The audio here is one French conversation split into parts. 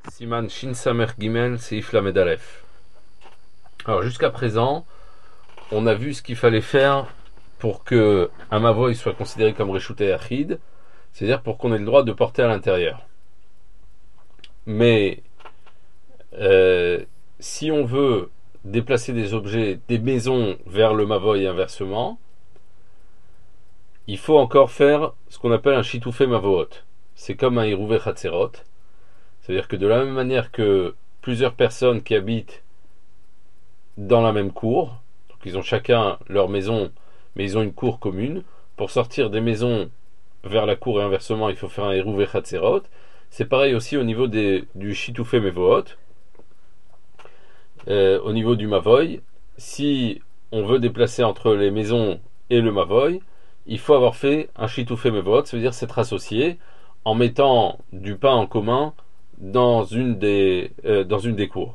Siman Shin Samer Gimel Seif Lamed Aleph. Alors jusqu'à présent, on a vu ce qu'il fallait faire pour que un mavoy soit considéré comme Reshut Yachid, c'est-à-dire pour qu'on ait le droit de porter à l'intérieur. Mais si on veut déplacer des objets, des maisons vers le mavoy et inversement, il faut encore faire ce qu'on appelle un Shitoufé Mavoot. C'est comme un Hirouvé Chatzerot. C'est-à-dire que de la même manière que plusieurs personnes qui habitent dans la même cour, donc ils ont chacun leur maison, mais ils ont une cour commune, pour sortir des maisons vers la cour et inversement, il faut faire un Hirouvé Chatzerot. C'est pareil aussi au niveau du Shitoufé Mevoot. Au niveau du Mavoy, si on veut déplacer entre les maisons et le Mavoy, il faut avoir fait un Shitoufé Mevoot, ça veut dire s'être associé en mettant du pain en commun dans une des cours.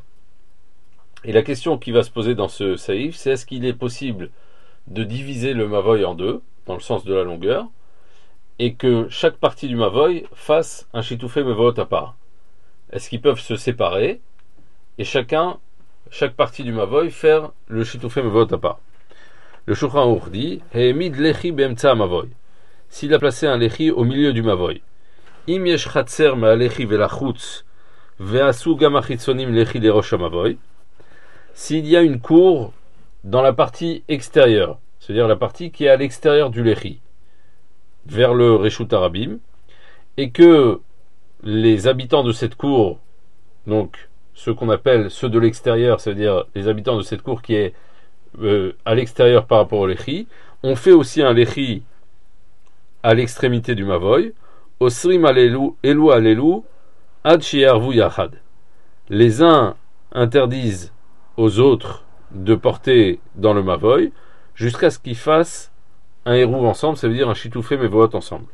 Et la question qui va se poser dans ce saïf, c'est est-ce qu'il est possible de diviser le mavoy en deux, dans le sens de la longueur, et que chaque partie du mavoy fasse un shitoufé mevoot à part? Est-ce qu'ils peuvent se séparer et chaque partie du mavoy faire le shitoufé mevoot à part? Le Shulchan Aruch dit He'emid lechi be'emtza mavoy. S'il a placé un lechi au milieu du mavoy, Im yesh chatzer me'alechi ve'lachutz ve'asu gam achitzonim lechi lerosh ha'mavoy. S'il y a une cour dans la partie extérieure, c'est-à-dire la partie qui est à l'extérieur du lechi, vers le Reshut Arabim, et que les habitants de cette cour, donc ceux qu'on appelle ceux de l'extérieur, c'est-à-dire les habitants de cette cour qui est à l'extérieur par rapport au lechi, ont fait aussi un lechi à l'extrémité du mavoy, osrim alelu alelu ad shi'arvu yachad. Les uns interdisent aux autres de porter dans le mavoy jusqu'à ce qu'ils fassent un hérouv ensemble, ça veut dire un shitoufé mevoot ensemble.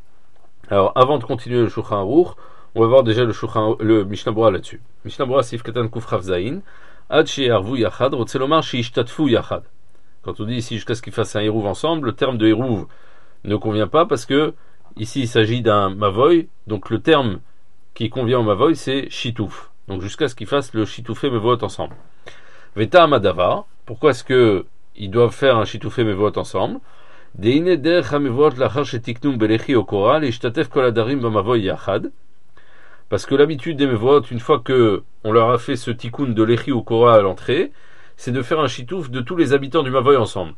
Alors avant de continuer le Shulchan Aruch, on va voir déjà le Mishnah Berurah là-dessus. Mishnah Berurah Sif Katan Kuf Chav Zayin ad she'arvu yachad rotzeh lomar she'ishtatfu yachad. Quand on dit ici jusqu'à ce qu'ils fassent un hérouv ensemble, le terme de hérouv ne convient pas parce que ici il s'agit d'un mavoy, donc le terme qui convient au mavoy c'est shitouf. Donc jusqu'à ce qu'ils fassent le shitoufé mevoot ensemble. Veta amadavar, pourquoi est-ce que ils doivent faire un shitoufé mevoot ensemble? Deine derech hamevoot lachar shetiknum belechi okora leishtatef kol hadarim b'mavoy yachad. Parce que l'habitude des mevoot, une fois que on leur a fait ce tikkun de lechi okora à l'entrée, c'est de faire un shitouf de tous les habitants du mavoy ensemble.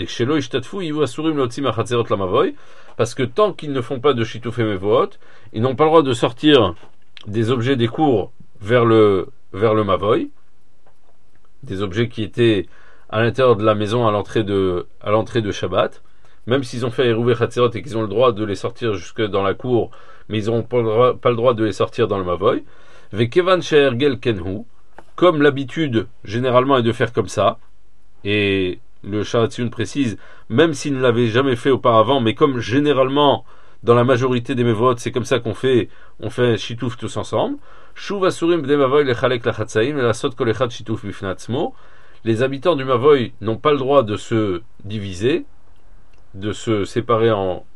Parce que tant qu'ils ne font pas de shitouf et mevoot, ils n'ont pas le droit de sortir des objets des cours vers le mavoy, des objets qui étaient à l'intérieur de la maison à l'entrée de Shabbat, même s'ils ont fait Hirouvé Chatzerot et qu'ils ont le droit de les sortir jusque dans la cour, mais ils n'ont pas le droit de les sortir dans le mavoy. Vekevan she'ergel kenhu, comme l'habitude généralement est de faire comme ça, et le Sharatzion précise, même s'il ne l'avait jamais fait auparavant, mais comme généralement, dans la majorité des mevoot, c'est comme ça qu'on fait, on fait shitouf tous ensemble. Shuv asurim b'nei mavoy lechalek lachatzaim elasot kol echad shitouf bifnei atzmo. Les habitants du mavoy n'ont pas le droit de se diviser, de se séparer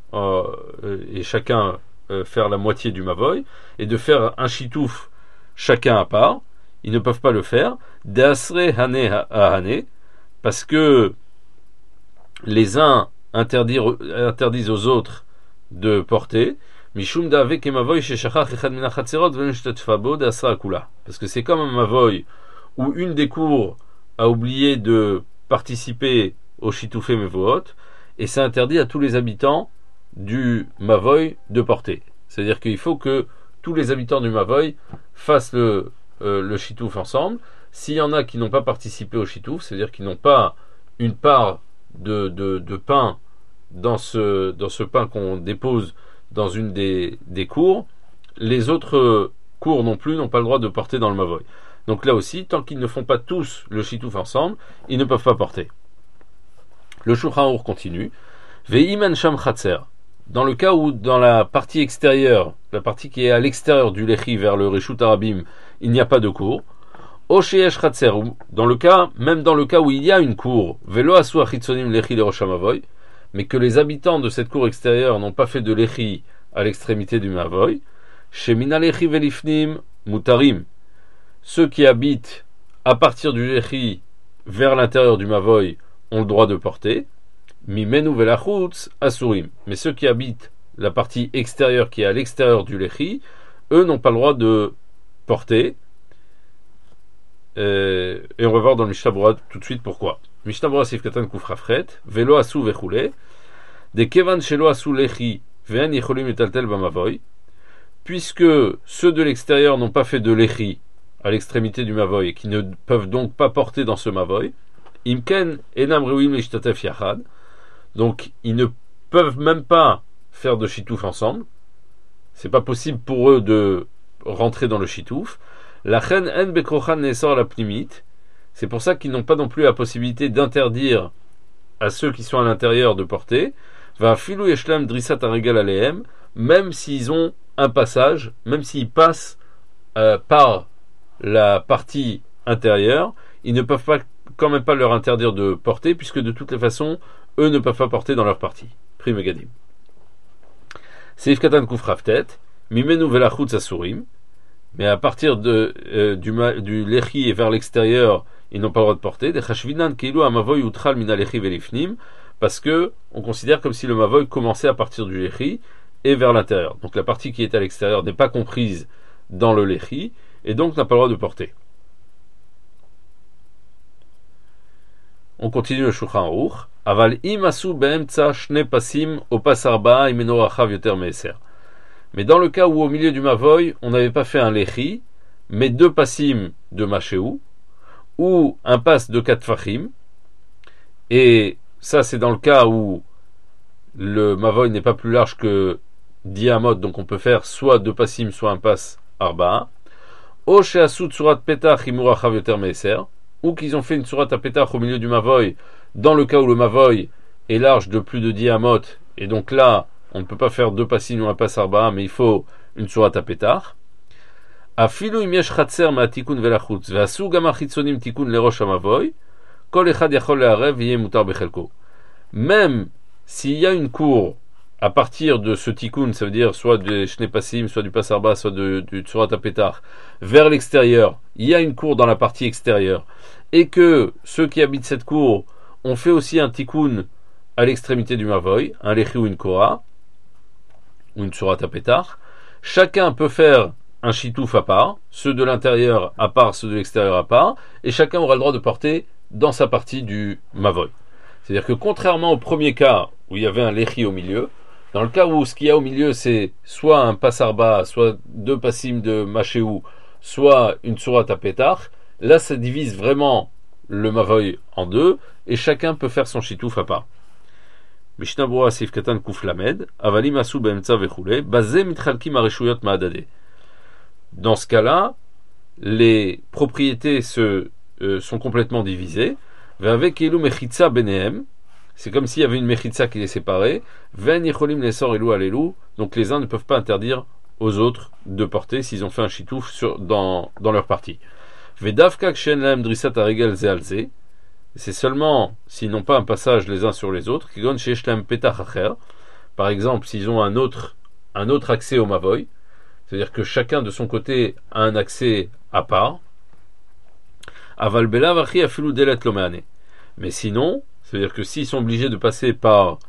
et chacun faire la moitié du mavoy, et de faire un shitouf chacun à part. Ils ne peuvent pas le faire. De'asre hané à hané, parce que les uns interdisent aux autres de porter. Mishum da'avek emavoy sheshachach echad min hachatzerot ve'nishtatfa bo de'asra akula. Parce que c'est comme un mavoy où une des cours a oublié de participer au shitoufé mevoot, et c'est interdit à tous les habitants du mavoy de porter. C'est-à-dire qu'il faut que tous les habitants du mavoy fassent le shitouf ensemble. S'il y en a qui n'ont pas participé au shitouf, c'est-à-dire qu'ils n'ont pas une part de pain dans ce pain qu'on dépose dans une des cours, les autres cours non plus n'ont pas le droit de porter dans le mavoy. Donc là aussi, tant qu'ils ne font pas tous le shitouf ensemble, ils ne peuvent pas porter. Le Shulchan Aruch continue. Ve'iman sham chatzer. Dans le cas où, dans la partie extérieure, la partie qui est à l'extérieur du lechi vers le Reshut Arabim, il n'y a pas de cour. Osheyesh chatzer, même dans le cas où il y a une cour, velo asu achitzonim lechi lerosh hamavoy, mais que les habitants de cette cour extérieure n'ont pas fait de lechi à l'extrémité du mavoy, shemina lechi velifnim mutarim, ceux qui habitent à partir du Lechi vers l'intérieur du Mavoy ont le droit de porter. Mimenu velachutz asurim. Mais ceux qui habitent la partie extérieure qui est à l'extérieur du Lechi, eux n'ont pas le droit de porter. Et on va voir dans le Mishnah Berurah tout de suite pourquoi. Mishnah Berurah Sif Katan Kufrafret, Velo asu vechule, de kevan shelo asu lechi, ve'en yicholim metaltel b'mavoy, puisque ceux de l'extérieur n'ont pas fait de lechi à l'extrémité du mavoy et qui ne peuvent donc pas porter dans ce mavoy, imken enam reuim lishtatef yachad, donc ils ne peuvent même pas faire de shitouf ensemble. C'est pas possible pour eux de rentrer dans le shitouf. La chen en bekrochan nesor la pnimit. C'est pour ça qu'ils n'ont pas non plus la possibilité d'interdire à ceux qui sont à l'intérieur de porter. Va filou yeshlam drissat aregal alehem, même s'ils ont un passage, même s'ils passent par la partie intérieure, ils ne peuvent pas, quand même pas leur interdire de porter, puisque de toutes les façons, eux ne peuvent pas porter dans leur partie. Pri Megadim. Seif katan kufraftet, mimenu velachutz asurim. Mais à partir du lechi et vers l'extérieur, ils n'ont pas le droit de porter. Des chashvinan keilu amavoy utral mina lechi velifnim, parce que on considère comme si le mavoy commençait à partir du lechi et vers l'intérieur. Donc la partie qui est à l'extérieur n'est pas comprise dans le lechi et donc n'a pas le droit de porter. On continue le Shulchan Aruch. Aval im asu be'emtza shne pasim o pas arba'a imeno rachav yoter me'eser. Mais dans le cas où au milieu du mavoy, on n'avait pas fait un lechi, mais 2 passim de machéou, ou un pass de 4 fachim, et ça c'est dans le cas où le mavoy n'est pas plus large que 10 amot, donc on peut faire soit 2 passim, soit un pass arba'a, o she'asu tsurat petach imur rachav yoter me'eser, ou qu'ils ont fait une surat à petach au milieu du mavoy, dans le cas où le mavoy est large de plus de 10 amot, et donc là, on ne peut pas faire 2 passim ou un pass arba'a, mais il faut une surat à petach. Afilu im yesh chatzer ma'tikun velachutz, ve'asu gam achitzonim tikun lerosh hamavoy, kol echad yachol le'arev yeh mutar bechelko. Même s'il y a une cour à partir de ce tikkun, ça veut dire soit de shne passim, soit du pass arba'a, soit du surat à petach, vers l'extérieur, il y a une cour dans la partie extérieure, et que ceux qui habitent cette cour ont fait aussi un tikkun à l'extrémité du mavoy, un lechi ou une kora, ou une surat à petach, chacun peut faire un shitouf à part, ceux de l'intérieur à part, ceux de l'extérieur à part, et chacun aura le droit de porter dans sa partie du mavoy. C'est-à-dire que contrairement au premier cas où il y avait un lechi au milieu, dans le cas où ce qu'il y a au milieu c'est soit un passarba, soit 2 passim de machéou, soit une surat à petach, là ça divise vraiment le mavoy en 2, et chacun peut faire son shitouf à part. Mishnah Berurah Sif Katan Kuf Lamed, Avalim asu be'emtza vechule, bazeh mitchalkim areshuyot ma'adade. Dans ce cas-là, les propriétés sont complètement divisées. Ve'avek elu mechitza benehem, c'est comme s'il y avait une mechitza qui les séparait. Ve'en yicholim lesor elu alelu, donc les uns ne peuvent pas interdire aux autres de porter s'ils ont fait un shitouf dans leur partie. Ve'davka kshen lahem drissat aregel ze al ze, c'est seulement s'ils n'ont pas un passage les uns sur les autres, kigon sheyesh lahem petach acher, par exemple s'ils ont un autre accès au mavoy, c'est-à-dire que chacun de son côté a un accès à part. Aval belav achi afilu delet lo me'ane. Mais sinon, c'est-à-dire que s'ils sont obligés de passer par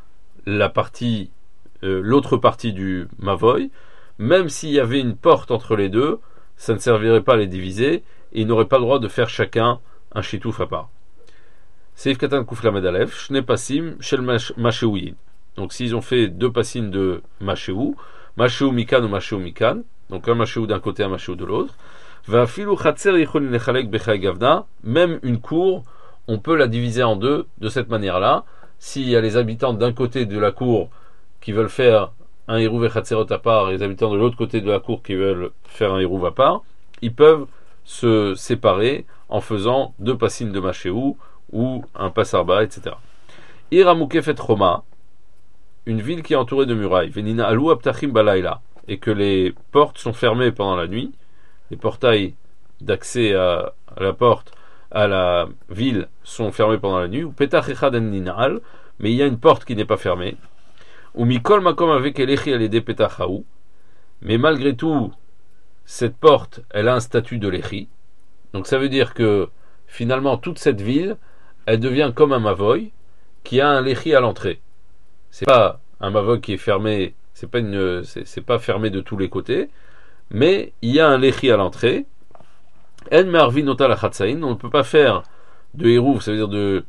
l'autre partie du mavoy, même s'il y avait une porte entre les deux, ça ne servirait pas à les diviser, et ils n'auraient pas le droit de faire chacun un shitouf à part. Seif katan kuf lamed alef, shne pasim shel machéouyin. Donc s'ils ont fait 2 passim de machéou, machéou mikan ou machéou mikan, donc un machéou d'un côté, un machéou de l'autre, va filu chatzer yichol nechalek bechai gavna, même une cour, on peut la diviser en 2 de cette manière-là. S'il y a les habitants d'un côté de la cour qui veulent faire un hirouv et chatzerot à part, et les habitants de l'autre côté de la cour qui veulent faire un hirouv à part, ils peuvent se séparer en faisant 2 passim de machéou ou un passarba, etc. Iramukefet Roma, une ville qui est entourée de murailles, Venina alou aptachim balayla, et que les portes sont fermées pendant la nuit, les portails d'accès à la porte, à la ville, sont fermés pendant la nuit, ou petach echad en ninal, mais il y a une porte qui n'est pas fermée, ou mikol makom avec elechi alede petach haou, mais malgré tout, cette porte, elle a un statut de l'échi. Donc ça veut dire que finalement toute cette ville, elle devient comme un mavoy qui a un l'échi à l'entrée. C'est pas un mavoy qui est fermé, c'est pas fermé de tous les côtés, mais il y a un l'échi à l'entrée. En marvin otal achatzain, on ne peut pas faire de hérouf, ça veut dire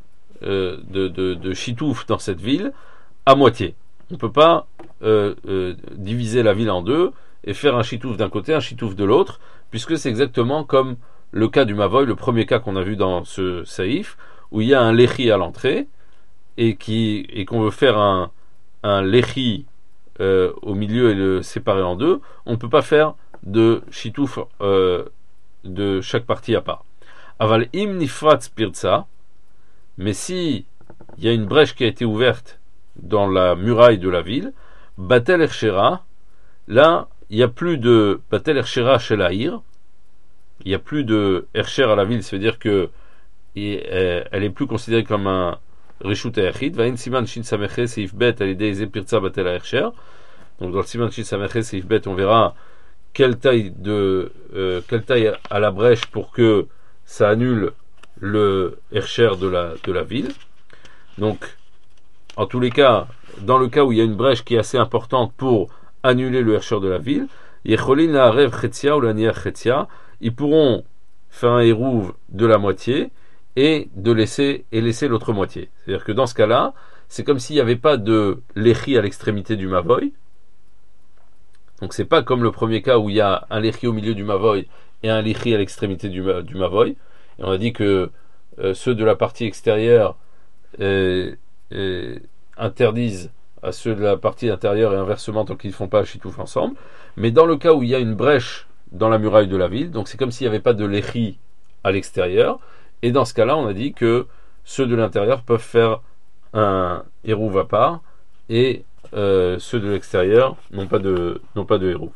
de chitouf dans cette ville à moitié. On ne peut pas diviser la ville en deux et faire un chitouf d'un côté, un chitouf de l'autre, puisque c'est exactement comme le cas du Mavoy, le premier cas qu'on a vu dans ce saïf, où il y a un lechi à l'entrée et qu'on veut faire un lechi au milieu et le séparer en deux. On ne peut pas faire de chitouf de chaque partie à part. Aval im nifratz pirza, mais si il y a une brèche qui a été ouverte dans la muraille de la ville, batel ershera, là il n'y a plus de batel ershera chez l'Aïr, il n'y a plus de Ersher à la ville, ça veut dire que elle est plus considérée comme un Rishut Ayachid. Vain Siman Shin Sameche Seif Bet à l'idée Zepirza Batel Ersher. Donc dans le Siman Shin Sameche Seif Bet, on verra quelle taille à la brèche pour que ça annule le Ersher de la ville. Donc en tous les cas, dans le cas où il y a une brèche qui est assez importante pour annuler le Ersher de la ville, Yecholin la Rev Chetzia ou la Niach Chetzia, ils pourront faire un hérouve de la moitié et laisser l'autre moitié. C'est-à-dire que dans ce cas-là, c'est comme s'il n'y avait pas de lechi à l'extrémité du mavoy. Donc c'est pas comme le premier cas où il y a un lechi au milieu du mavoy et un lechi à l'extrémité du mavoy. Et on a dit que ceux de la partie extérieure interdisent à ceux de la partie intérieure et inversement tant qu'ils ne font pas chitouf ensemble. Mais dans le cas où il y a une brèche dans la muraille de la ville, donc c'est comme s'il n'y avait pas de lechi à l'extérieur, et dans ce cas-là, on a dit que ceux de l'intérieur peuvent faire un hérouv à part, et ceux de l'extérieur n'ont pas de hérouv.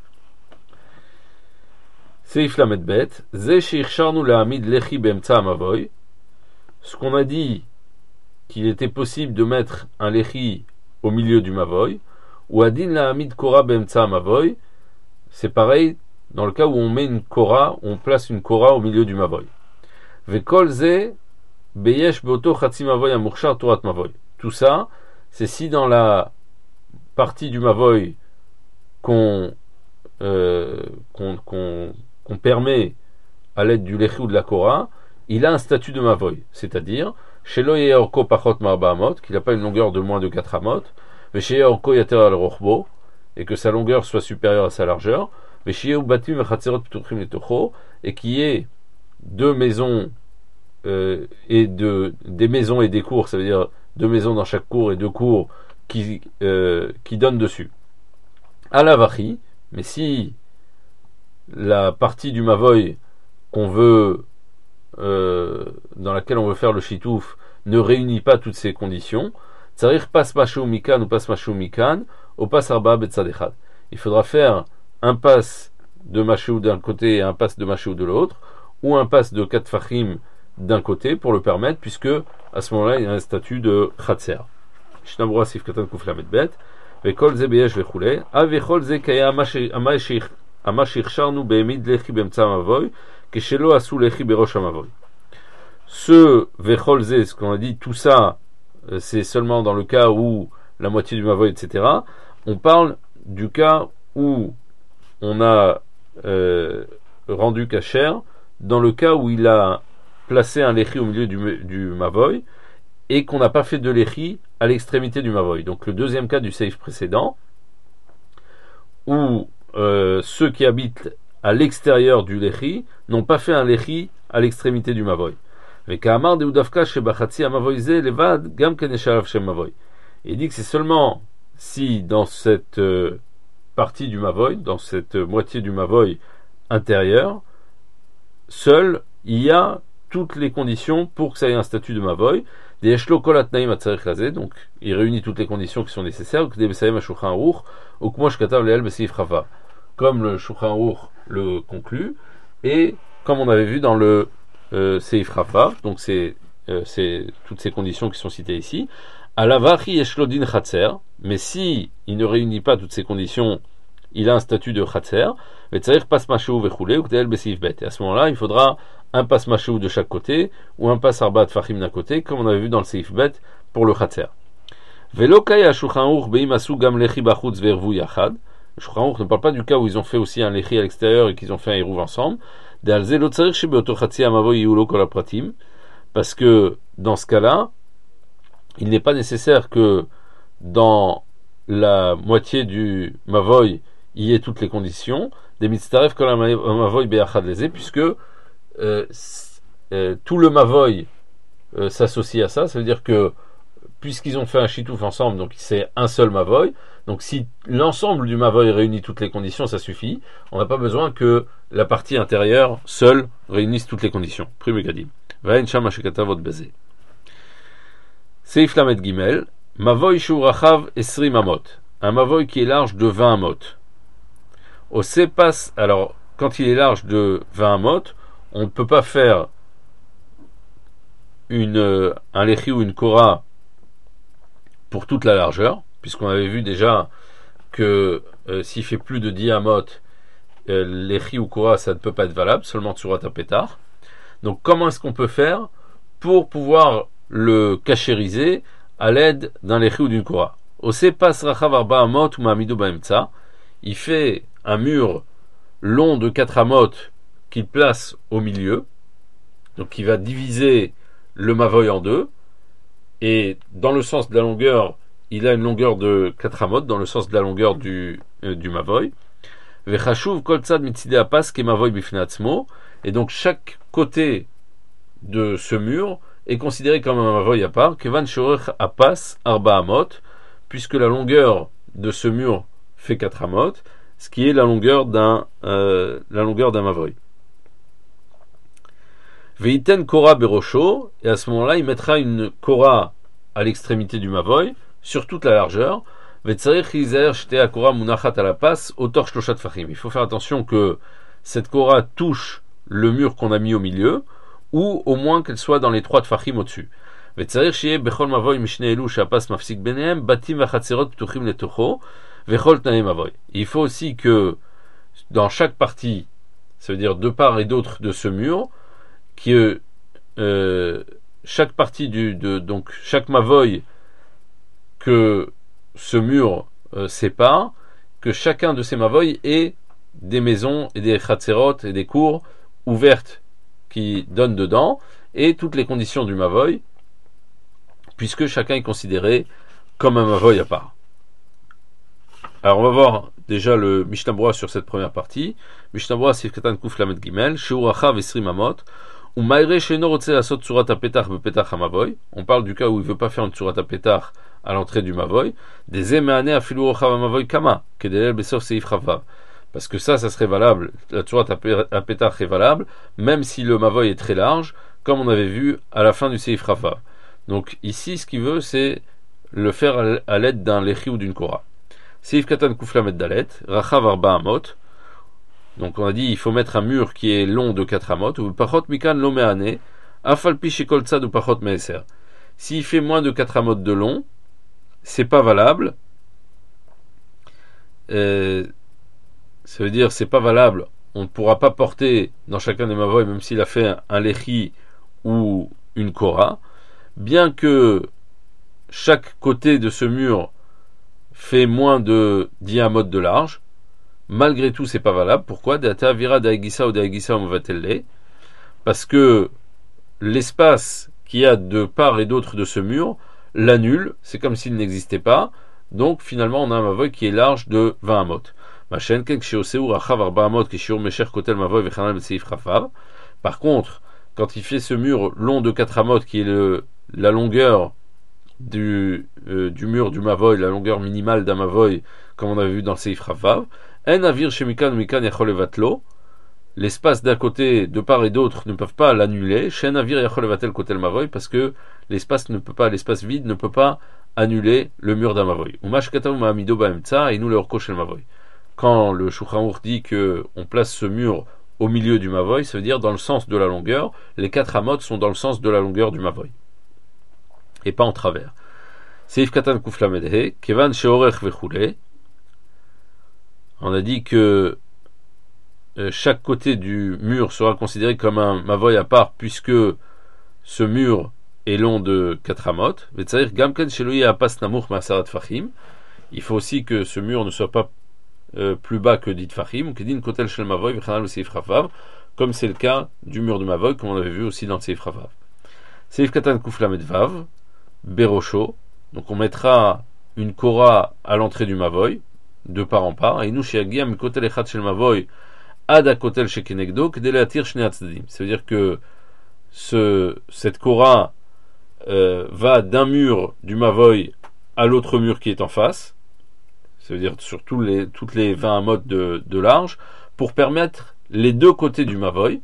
Seif lamed bet, ze shircharnu lahamid lechi beemtsa amavoy, ce qu'on a dit qu'il était possible de mettre un lechi au milieu du mavoy, ou adin lahamid kora beemtsa amavoy, c'est pareil dans le cas où on met une kora, on place une kora au milieu du mavoy. Vekol ze beyesh beoto chatzi mavoy amurshar torat mavoy. Tout ça, c'est si dans la partie du mavoy qu'on permet à l'aide du lechi ou de la kora, il a un statut de mavoy, c'est-à-dire shelo yeorko pachot marba amot, qu'il n'a pas une longueur de moins de 4 amot, veshe yeorko yater al rochbo, et que sa longueur soit supérieure à sa largeur, et qui est deux maisons des maisons et des cours, ça veut dire deux maisons dans chaque cour et deux cours qui donnent dessus. À la vachi, mais si la partie du mavoy qu'on veut dans laquelle on veut faire le chitouf ne réunit pas toutes ces conditions, tsarir pas mashou mikan ou pas mashou mikan, ou pas arba betzadechad. Il faudra faire un pass de Mashou d'un côté et un pass de Mashou de l'autre, ou un pass de 4 fachim d'un côté pour le permettre, puisque à ce moment-là il y a un statut de Khatser. Shnabura sif katan kuflamet bet, vekol ze beyesh vechule, avechol ze kaya amashir charnu beemid lechi bemtsa mavoy, keshelo asu lechi berosh amavoy. Ce vechol ze, ce qu'on a dit, tout ça, c'est seulement dans le cas où la moitié du mavoy, etc. On parle du cas où on a rendu kasher, dans le cas où il a placé un lechi au milieu du mavoy et qu'on n'a pas fait de lechi à l'extrémité du mavoy. Donc le deuxième cas du seif précédent, où ceux qui habitent à l'extérieur du lechi n'ont pas fait un lechi à l'extrémité du mavoy. Il dit que c'est seulement si dans cette partie du mavoy, dans cette moitié du mavoy intérieur, seul il y a toutes les conditions pour que ça ait un statut de mavoy. Donc il réunit toutes les conditions qui sont nécessaires, comme le Shulchan Aruch le conclut, et comme on avait vu dans le Seif Rafa, donc c'est toutes ces conditions qui sont citées ici. À la vachi eshlodin chatzer, mais si il ne réunit pas toutes ces conditions il a un statut de Khatser, et à ce moment-là, il faudra un passe Mashou de chaque côté, ou un passe Arbat Fahim d'un côté, comme on avait vu dans le Seif Bet pour le Khatser. Le Shulchan Aruch ne parle pas du cas où ils ont fait aussi un lechi à l'extérieur et qu'ils ont fait un hérouv ensemble. Parce que dans ce cas-là, il n'est pas nécessaire que dans la moitié du mavoy il y ait toutes les conditions des mitzaref kol mavoy be'achad lezé, puisque tout le mavoy s'associe à ça. Ça veut dire que puisqu'ils ont fait un chitouf ensemble, donc c'est un seul mavoy. Donc si l'ensemble du mavoy réunit toutes les conditions, ça suffit. On n'a pas besoin que la partie intérieure seule réunisse toutes les conditions. Prime gadim. Vain sham ashekatavot bezé. Seif lamed gimel. Mavoy shurachav esrim amot. Un mavoy qui est large de 20 amot. Au sepas, alors quand il est large de 20 amot, on ne peut pas faire un lechi ou une kora pour toute la largeur, puisqu'on avait vu déjà que s'il fait plus de 10 amot, lechi ou kora, ça ne peut pas être valable, seulement tsurat hapetar. Donc comment est-ce qu'on peut faire pour pouvoir le cachériser à l'aide d'un lechi ou d'une kora? Ose pas rachav arba amot ou ma'amido ba'emtsa. Il fait un mur long de 4 amot qu'il place au milieu, donc il va diviser le mavoy en deux, et dans le sens de la longueur, il a une longueur de 4 amot, dans le sens de la longueur du mavoy. Vechashuv kol tzad mitzidei apas ke mavoy bifnei atzmo, et donc chaque côté de ce mur est considéré comme un mavoy à part, kevan shorech apas arba amot, puisque la longueur de ce mur fait 4 amot, ce qui est la longueur d'un mavoy. Veiten kora berosho, et à ce moment-là, il mettra une kora à l'extrémité du mavoy, sur toute la largeur. Vetzarich izaer shte kora munachat à la passe, otor shloshat fachim. Il faut faire attention que cette kora touche le mur qu'on a mis au milieu, ou au moins qu'elle soit dans les 3 tfachim au-dessus. Vetzarich shiye bechol mavoy mishne elu shapas mafsik benehem, batim vachatzerot ptuchim letocho, vechol tnaim mavoy. Il faut aussi que dans chaque partie, ça veut dire de part et d'autre de ce mur, que chaque partie donc chaque mavoy que ce mur sépare, que chacun de ces mavoy ait des maisons et des chatzerot et des cours ouvertes qui donnent dedans, et toutes les conditions du mavoy, puisque chacun est considéré comme un mavoy à part. Alors on va voir déjà le Mishnah Berurah sur cette première partie. Mishnah Berurah Sif Katan Kuf Lamed Gimel, Sheurachav Esrim Amot. On parle du cas où il ne veut pas faire une tsurat apetach à l'entrée du mavoy. Parce que ça serait valable, la tsurat apetach est valable, même si le mavoy est très large, comme on avait vu à la fin du seif rava. Donc ici, ce qu'il veut, c'est le faire à l'aide d'un lechi ou d'une kora. Seif katan kuflamet dalet, rachav arba amot. Donc on a dit il faut mettre un mur qui est long de 4 amot, ou pachot mikan lo me'ane, afal pi shekol tzad ou pachot me'eser. S'il fait moins de 4 amot de long, c'est pas valable. Ça veut dire c'est pas valable. On ne pourra pas porter dans chacun des mavoy, même s'il a fait un lechi ou une kora, bien que chaque côté de ce mur fait moins de 10 amot de large. Malgré tout, c'est pas valable. Pourquoi? Parce que l'espace qu'il y a de part et d'autre de ce mur l'annule, c'est comme s'il n'existait pas. Donc finalement, on a un mavoy qui est large de 20 amot. Par contre, quand il fait ce mur long de 4 amot, qui est la longueur du mur du mavoy, la longueur minimale d'un mavoy, comme on avait vu dans le Seif Ravav, l'espace d'un côté, de part et d'autre, ne peuvent pas l'annuler. Parce que l'espace vide ne peut pas annuler le mur d'un mavoy. Quand le Shulchan Aruch dit qu'on place ce mur au milieu du mavoy, ça veut dire dans le sens de la longueur. Les 4 amot sont dans le sens de la longueur du mavoy, et pas en travers. Seif katan kuf lamed he, kevan sheorech vechule. On a dit que chaque côté du mur sera considéré comme un mavoy à part, puisque ce mur est long de 4 amot. Il faut aussi que ce mur ne soit pas plus bas que 10 tfachim, comme c'est le cas du mur de mavoy, comme on avait vu aussi dans le seif ravav. Seif katan kuf lamed vav, berosho, donc on mettra une kora à l'entrée du mavoy, de part en part, et nous shiagia mikotel echad shel mavoy ad akotel shekenegdo kedele atir shnei atzadim. Ça veut dire que cette kora va d'un mur du mavoy à l'autre mur qui est en face, ça veut dire sur toutes les 20 amot de large, pour permettre les deux côtés du mavoy.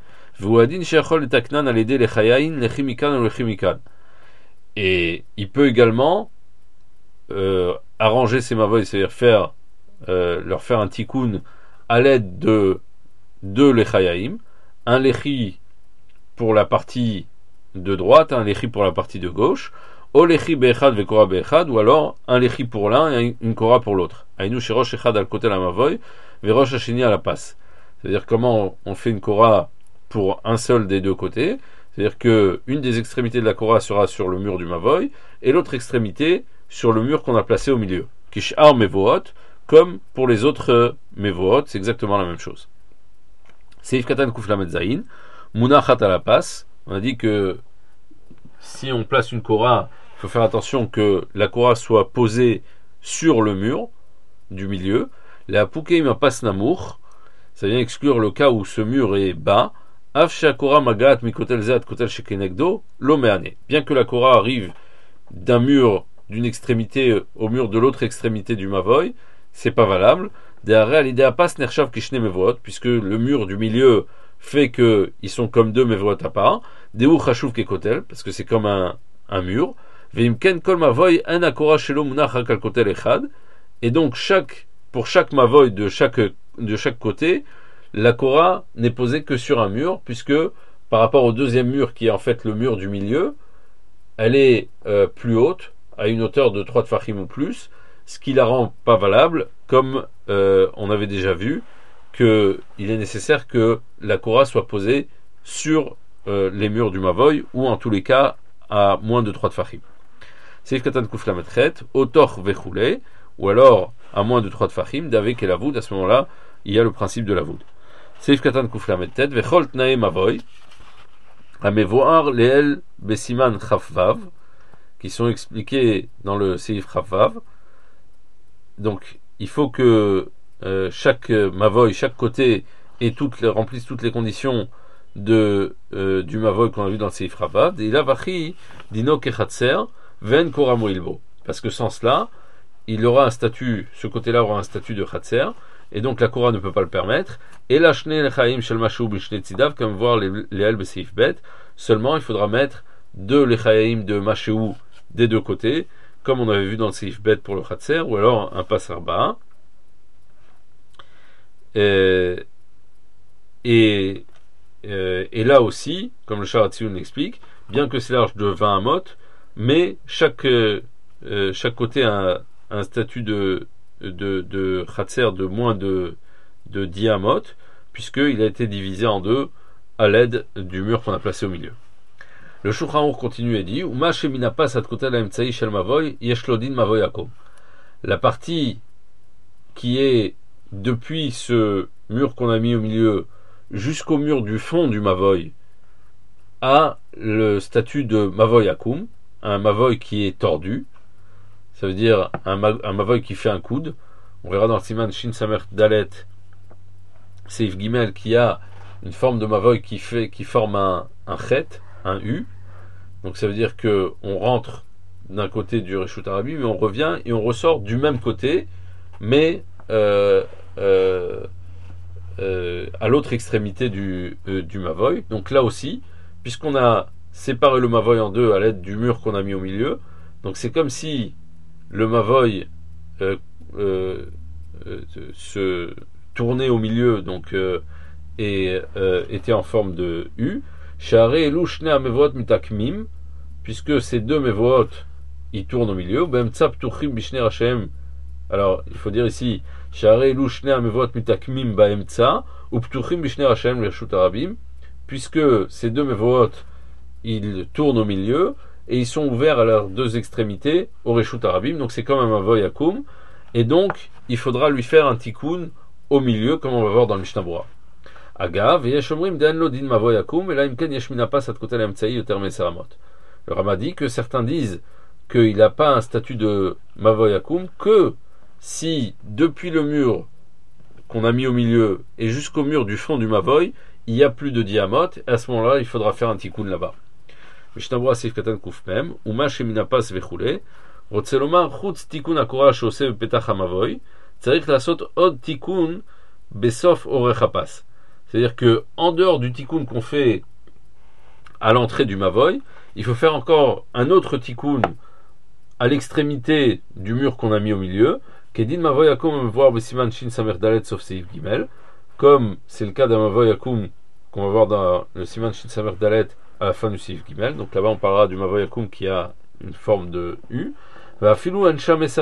Et il peut également arranger ces mavoy, c'est-à-dire leur faire un tikkun à l'aide de deux lechayaim, un lechi pour la partie de droite, un lechi pour la partie de gauche, o lechi be'echad ve'kora be'echad, ou alors un lechi pour l'un et une kora pour l'autre. Aïnou sherosh echad al kotel mavoy ve'rosh hasheni à la passe. C'est-à-dire comment on fait une kora pour un seul des deux côtés. C'est-à-dire que une des extrémités de la kora sera sur le mur du mavoy et l'autre extrémité sur le mur qu'on a placé au milieu. Kish'ar mevoot, comme pour les autres mevoot, c'est exactement la même chose. Seif katan kuf lamed zayin, munachat à la passe. On a dit que si on place une kora, il faut faire attention que la kora soit posée sur le mur du milieu. La poukeim pas namour, ça vient exclure le cas où ce mur est bas. Bien que la kora arrive d'un mur d'une extrémité au mur de l'autre extrémité du mavoy, c'est pas valable. Puisque le mur du milieu fait que ils sont comme deux mevoot à part. Parce que c'est comme un mur. Et donc pour chaque mavoy de chaque côté, la kora n'est posée que sur un mur, puisque par rapport au deuxième mur qui est en fait le mur du milieu, elle est plus haute, à une hauteur de 3 tfachim ou plus, ce qui la rend pas valable, comme on avait déjà vu qu'il est nécessaire que la kora soit posée sur les murs du mavoy, ou en tous les cas à moins de 3 tfachim. Seif katan kuf lamed chet, otor vechule, ou alors à moins de 3 tfachim, d'avek et lavoud, à ce moment-là, il y a le principe de lavoud. Seif katan kuf lamed tet, vechol tnae mavoy, amevoar leel besiman chafvav, qui sont expliqués dans le seif chafvav. Donc, il faut que chaque mavoy, chaque côté, remplisse toutes les conditions du mavoy qu'on a vu dans le seif chafvav. Et il a vachi dino kechatser ven koramo ilbo. Parce que sans cela, ce côté-là aura un statut de Khatser, et donc la Kora ne peut pas le permettre. Et la Shnei Lechaim Shel Mashou B'Shnei Tzidav, comme voir les El B'Seif Bet, seulement il faudra mettre 2 Lechaim de Mashou des deux côtés, comme on avait vu dans le Seif Bet pour le Khatser, ou alors un Pas Arba'a. Et là aussi, comme le Sharatzion l'explique, bien que c'est large de 20 amot, mais chaque côté a un statut de Khatser de moins de 10 amot, puisqu'il a été divisé en deux à l'aide du mur qu'on a placé au milieu. Le Shulchan Aruch continue et dit la partie qui est depuis ce mur qu'on a mis au milieu jusqu'au mur du fond du Mavoy a le statut de Mavoy Akum, un Mavoy qui est tordu. Ça veut dire un mavoy qui fait un coude. On verra dans le siman Shin Samer Dalet Seif Gimel qui a une forme de mavoy qui forme un chet, un U. Donc ça veut dire que on rentre d'un côté du Reshut Arabi, mais on revient et on ressort du même côté, mais à l'autre extrémité du mavoy. Donc là aussi, puisqu'on a séparé le mavoy en deux à l'aide du mur qu'on a mis au milieu, donc c'est comme si le mavoy se tournait au milieu, donc et était en forme de U. Share elu shne amevot mitakmim, puisque ces deux mevot ils tournent au milieu. Bem tzap tuchim bishne rachem. Alors il faut dire ici Share elu shne amevot mitakmim baemtsa, ou ptuchim bishne rachem lirshut arabim, puisque ces deux mevot, ils tournent au milieu, et ils sont ouverts à leurs deux extrémités, au reshut arabim, donc c'est comme un mavoy akum, et donc il faudra lui faire un tikkun au milieu, comme on va voir dans le Mishnah Berurah. Agav, yesh omrim de'en lo din mavoy akum, et là imken yesh minapas at kotel emtsai yoter meseramot. Le Rama dit que certains disent qu'il n'a pas un statut de mavoy akum, que si depuis le mur qu'on a mis au milieu et jusqu'au mur du fond du mavoy, il n'y a plus de diamot, et à ce moment-là, il faudra faire un tikkun là-bas. Mishnah Berurah Seif Katan Kuf Mem, Uma sheminapas vechule, רוצה לומר, חוץ תיקון הקורה שעושה בפתח המבוי, צריך לעשות עוד תיקון בסוף אורך הפס. C'est-à-dire que, en dehors du tikkun qu'on fait à l'entrée du mavoy, il faut faire encore un autre tikkun à l'extrémité du mur qu'on a mis au milieu, Kedin mavoy akum voir besiman shin samer dalet sauf seif gimel, comme c'est le cas d'un mavoy akum qu'on va voir dans le siman shin samer dalet à la fin du seif gimel. Donc là-bas on parlera du mavoy akum qui a une forme de U. Et selon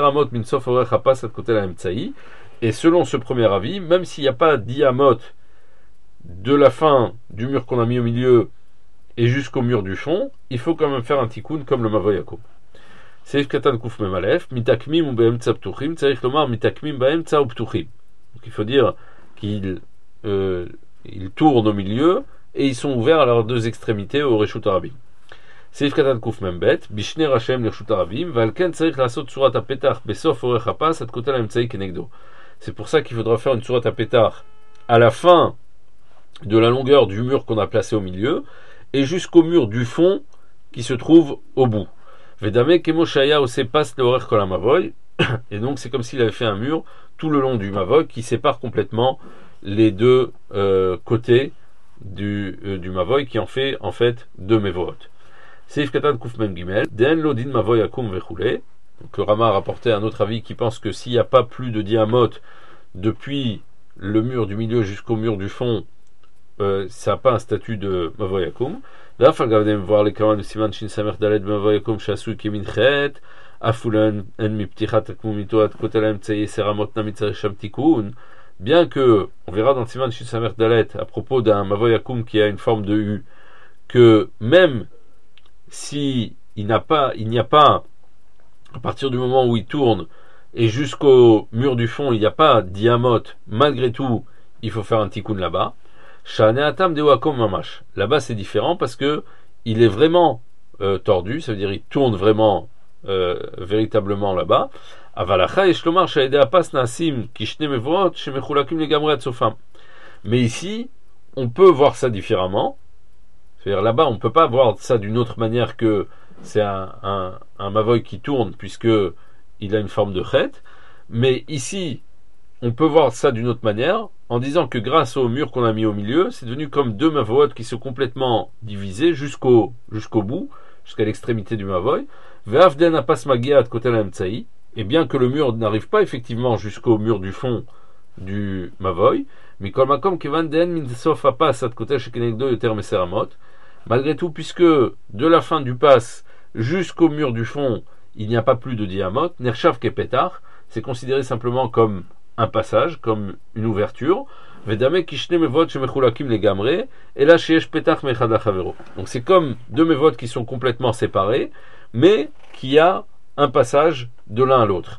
ce premier avis, même s'il n'y a pas diamot de la fin du mur qu'on a mis au milieu et jusqu'au mur du fond, il faut quand même faire un tikkun comme le mavoy akum. Seif katan kuf mem alef, mitakmim ou beemtsa ptuchim, tzarich lomar mitakmim beemtsa ou ptuchim. Donc il faut dire qu'ils tournent au milieu et ils sont ouverts à leurs deux extrémités au reshut arabim. Seif katan kuf mem bet, bishne rachem lirshut arabim, valken tzarich lasot surat apetach besof orech hapas at kotel emtsai kenegdo. C'est pour ça qu'il faudra faire une surat apetach à la fin de la longueur du mur qu'on a placé au milieu et jusqu'au mur du fond qui se trouve au bout. Vedame kemo shaya ose pas leorech kol hamavoy, et donc c'est comme s'il avait fait un mur tout le long du mavoy qui sépare complètement les deux côtés du mavoy qui en fait deux mevot. Seif katan kuf mem gimel den lo din mavoy akum vechule. Donc le Rama a rapporté un autre avis qui pense que s'il n'y a pas plus de diamot depuis le mur du milieu jusqu'au mur du fond, ça n'a pas un statut de mavoy akum. ואף על גב דמבואר לקרמן בסימן שסמך ד' במבוא יקום שעשוי כמין חטא, אפילו אין מפתיחת הקמומיתו עד כותל האמצעי סרמות נמי צריך שם תיקון, bien que, on verra dans Siman Shin Dalet à propos d'un mavoy akum qui a une forme de U, que même si il n'y a pas, à partir du moment où il tourne et jusqu'au mur du fond, il n'y a pas diamot, malgré tout, il faut faire un tikkun là-bas. Là-bas c'est différent parce que il est vraiment tordu, ça veut dire il tourne vraiment véritablement là-bas. Mais ici on peut voir ça différemment, c'est-à-dire là-bas on ne peut pas voir ça d'une autre manière que c'est un mavoy qui tourne puisque il a une forme de chet, mais ici on peut voir ça d'une autre manière en disant que grâce au mur qu'on a mis au milieu, c'est devenu comme deux mavoot qui sont complètement divisés jusqu'au bout, jusqu'à l'extrémité du mavoy. Et bien que le mur n'arrive pas effectivement jusqu'au mur du fond du mavoy, malgré tout, puisque de la fin du pass jusqu'au mur du fond, il n'y a pas plus de diamot, nershav kepetar, c'est considéré simplement comme un passage, comme une ouverture. Donc c'est comme deux mevot qui sont complètement séparés, mais qui a un passage de l'un à l'autre.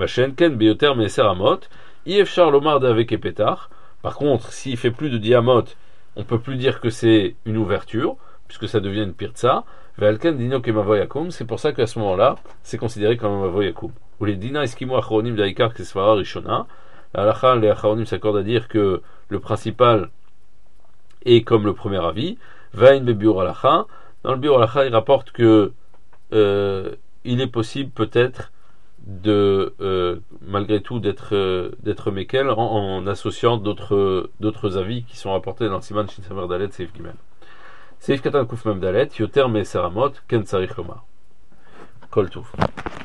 Par contre, s'il fait plus de diamot, on peut plus dire que c'est une ouverture, puisque ça devient une pirtsa. C'est pour ça qu'à ce moment-là, c'est considéré comme un mavoy akum. Ou les dina eskimo achronim daikar kesvara rishona. La les achronim s'accordent à dire que le principal est comme le premier avis. Vain bebiur alacha. Dans le biur alacha, il rapporte que il est possible peut-être de malgré tout d'être mekel en associant d'autres avis qui sont rapportés dans le siman shin samer dalet seif gimel. Seif katan kuf mem dalet yoter me seramot ken tzarich lomar. Kol touf.